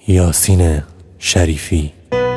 یاسین شریفی.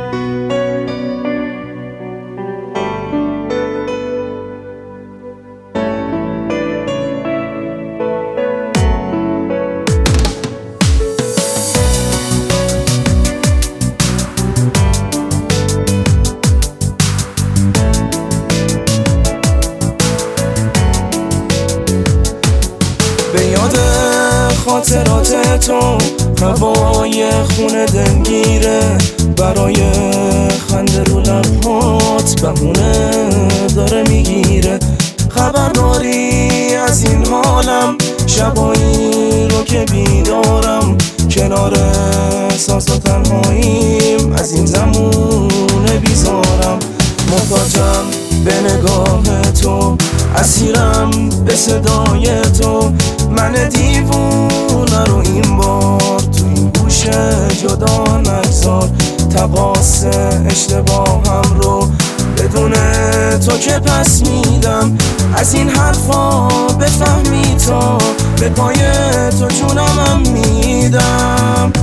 به یاد خاطرات تو هوای خونه دلگیره، برای خنده رو لبهات بهونه داره میگیره. خبرداری از این حالم، شبایی رو که بیدارم کنار احساس و تنهاییم، از این زمونه بیزارم. محتاجم به نگاه تو، اسیرم به صدای تو، من دیوونه رو این بار تو این گوشه جدا نگذار. تقاص اشتباهم رو بدون تو که پس میدم، از این حرفا بفهمی تا به پای تو جونمم میدم.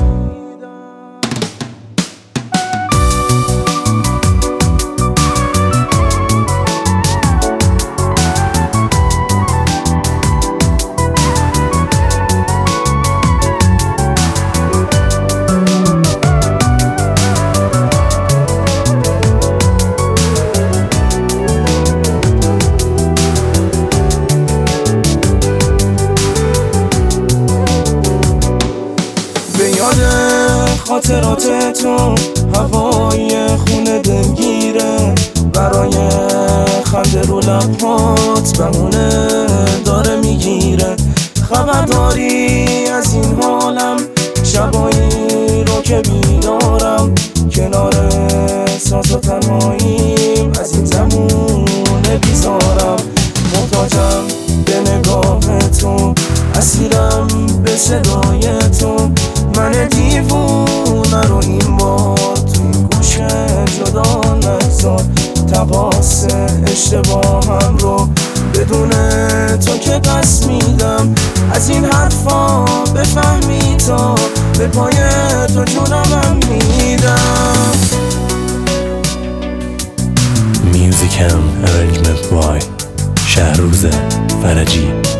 خاطرات تو هوای خونه دلگیره، برای خنده رو لبهات بهونه داره میگیره. خبرداری از این حالم، شبایی رو که بیدارم کنار احساس و تنهاییم، از این زمونه بیزارم. محتاجم به نگاه تو، اسیرم به صدای تو، من دیوونه رو این بار تو این گوشه جدا نگذار. تقاص اشتباهم رو بدون تو که پس میدم، از این حرفا بفهمی تا به پای تو جونمم میدم. Music and Arrangement by شهروز فرجی.